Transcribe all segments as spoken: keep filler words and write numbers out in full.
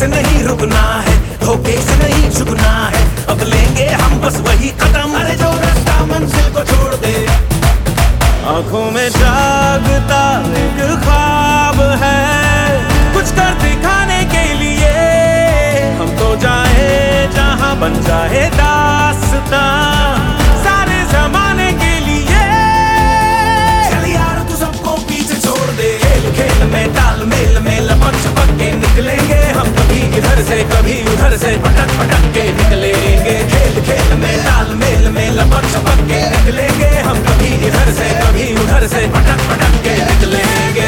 से नहीं रुकना है, धोखे से नहीं झुकना है, अब लेंगे हम बस वही कदम, अरे जो रास्ता मंजिल को छोड़ दे। आंखों में जागता एक ख्वाब है, कुछ कर दिखाने के लिए, हम तो जाए जहां बन जाए दास्तां सारे जमाने के लिए। चल यार तू सबको पीछे छोड़ दे, खेल खेल में ताल मेल में लपक छपक के निकलेंगे हम, कभी इधर से कभी उधर से पटक पटक के निकलेंगे। खेल खेल में ताल मेल में लपक छपक के निकलेंगे हम, कभी इधर से कभी उधर से पटक पटक के निकलेंगे।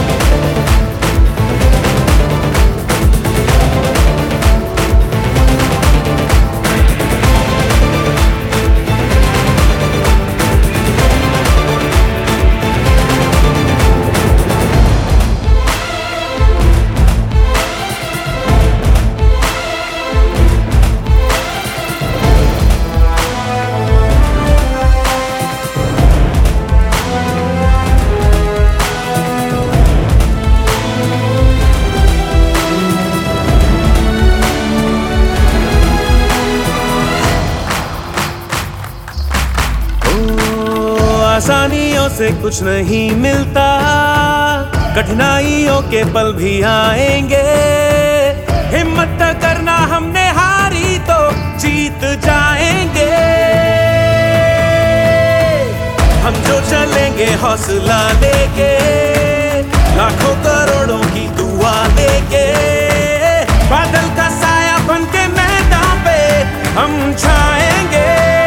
आसानियों से कुछ नहीं मिलता, कठिनाइयों के पल भी आएंगे, हिम्मत करना हमने हारी तो जीत जाएंगे। हम जो चलेंगे हौसला लेके, लाखों करोड़ों की दुआ लेके, बादल का साया बन के मैदान पे हम छाएंगे।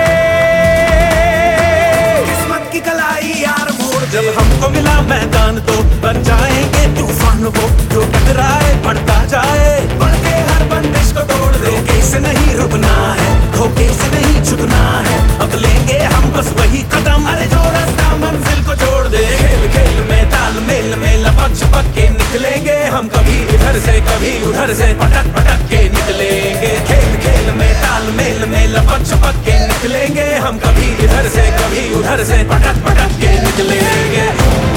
जब हमको मिला मैदान तो बन जाएंगे तूफान वो, जो टकराए बढ़ता जाए, बढ़ के हर बंदिश को तोड़ दे। धोखे से नहीं रुकना है, धोखे से नहीं झुकना है, अब लेंगे हम बस वही कदम, अरे जो रास्ता मंजिल को छोड़ दे। खेल खेल में ताल मेल में लपक छपक के निकलेंगे हम, कभी इधर से कभी उधर से पटक पटक के निकलेंगे। खेल खेल में ताल मेल में लपक छपक के निकलेंगे हम, कभी इधर से कभी उधर से पटक पटक के निकलेंगे।